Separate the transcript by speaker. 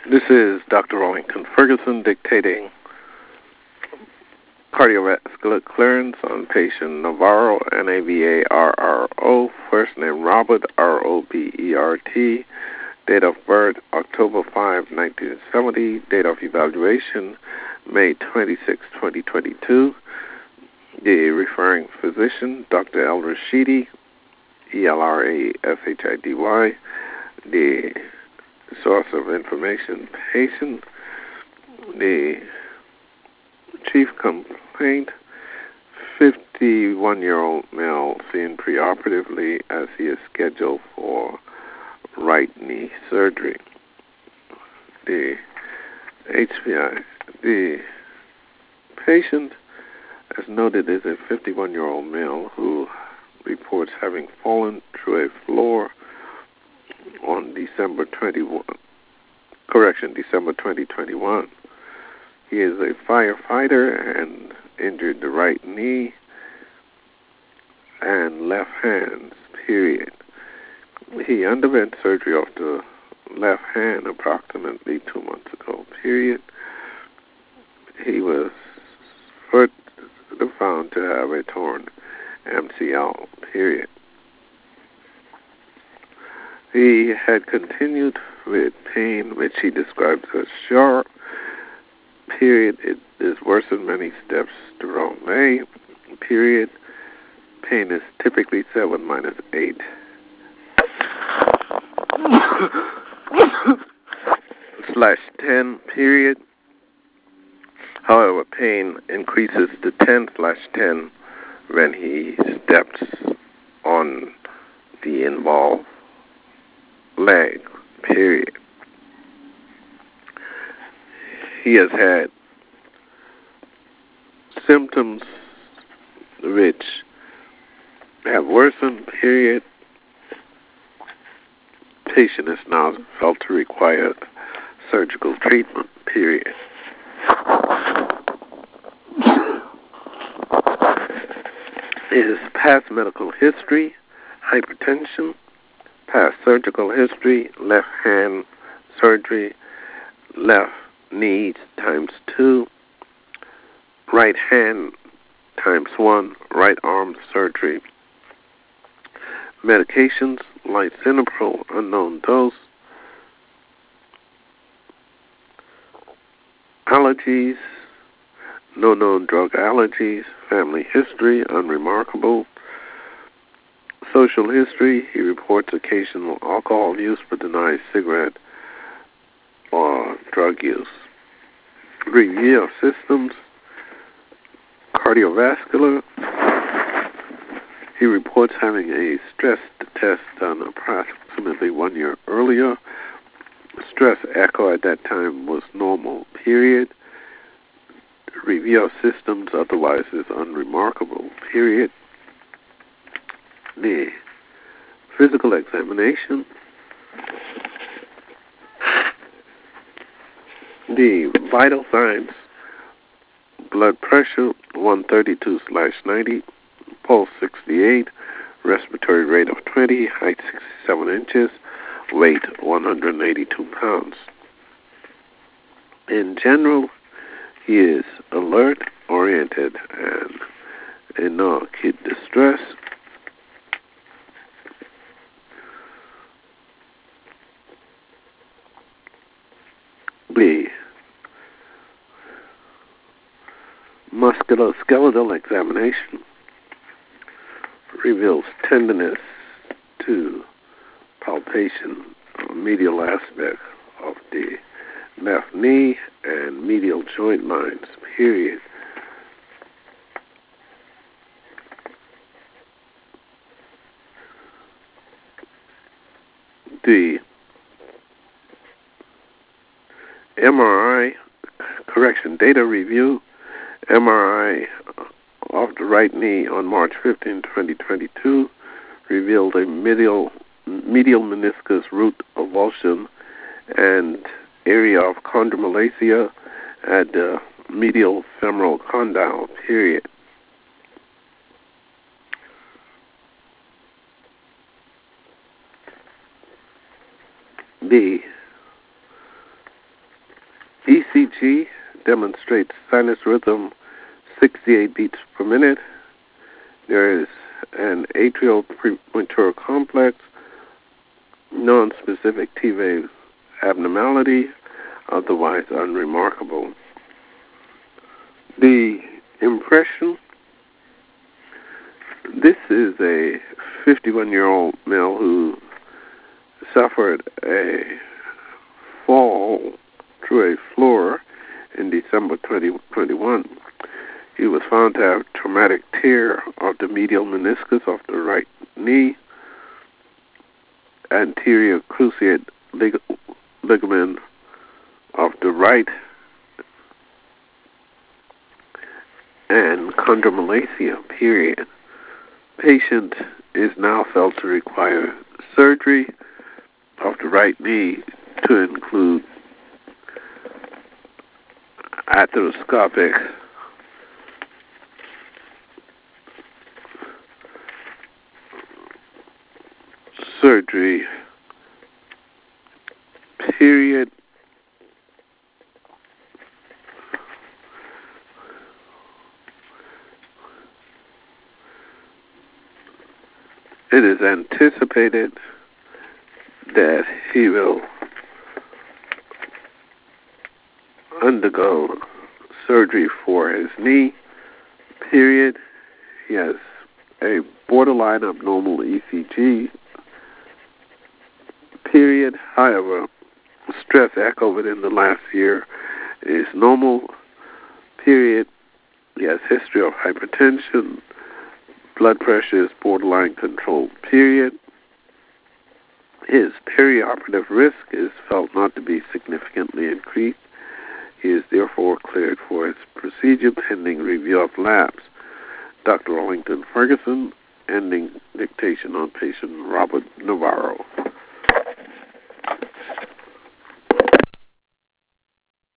Speaker 1: This is Dr. Rollington Ferguson dictating cardiovascular clearance on patient Navarro, Navarro, first name Robert, Robert, date of birth October 5, 1970, date of evaluation May 26, 2022. The referring physician, Dr. El Rashidi, Elrashidy. The source of information, patient. The chief complaint, 51-year-old male seen preoperatively as he is scheduled for right knee surgery. The HPI. The patient, as noted, is a 51-year-old male who reports having fallen through a floor on December 2021. He is a firefighter and injured the right knee and left hands, period. He underwent surgery of the left hand approximately 2 months ago, period. He was first found to have a torn MCL, period. He had continued with pain, which he describes as sharp, period. It is worsened many steps throughout May, period. Pain is typically 7-8. /10, period. However, pain increases to 10/10 when he steps on the involved leg, period. He has had symptoms which have worsened, period. Patient is now felt to require surgical treatment, period. His past medical history, hypertension, past surgical history, left hand surgery, left knee ×2, right hand ×1, right arm surgery. Medications, lisinopril, unknown dose. Allergies, no known drug allergies. Family history, unremarkable. Social history, he reports occasional alcohol use but denies cigarette or drug use. Review of systems, cardiovascular. He reports having a stress test done approximately 1 year earlier. Stress echo at that time was normal, period. Review of systems otherwise is unremarkable, period. The physical examination. The vital signs, blood pressure 132/90, pulse 68, respiratory rate of 20, height 67 inches, weight 182 pounds. In general, he is alert, oriented, and in no acute distress. The musculoskeletal examination reveals tenderness to palpation of medial aspect of the left knee and medial joint lines, period. The MRI, data review, MRI of the right knee on March 15, 2022, revealed a medial meniscus root avulsion and area of chondromalacia at the medial femoral condyle, period. The ECG demonstrates sinus rhythm 68 beats per minute. There is an atrial premature complex, non-specific T-wave abnormality, otherwise unremarkable. The impression: this is a 51-year-old male who suffered a fall through a floor in December 2021. He was found to have traumatic tear of the medial meniscus of the right knee, anterior cruciate ligament of the right, and chondromalacia, period. Patient is now felt to require surgery of the right knee to include arthroscopic surgery, period. It is anticipated that he will undergo surgery for his knee, period. He has a borderline abnormal ECG, period. However, stress echo within the last year is normal, period. He has history of hypertension. Blood pressure is borderline controlled, period. His perioperative risk is felt not to be significantly increased. He is therefore cleared for his procedure pending review of labs. Dr. Arlington Ferguson, ending dictation on patient Robert Navarro.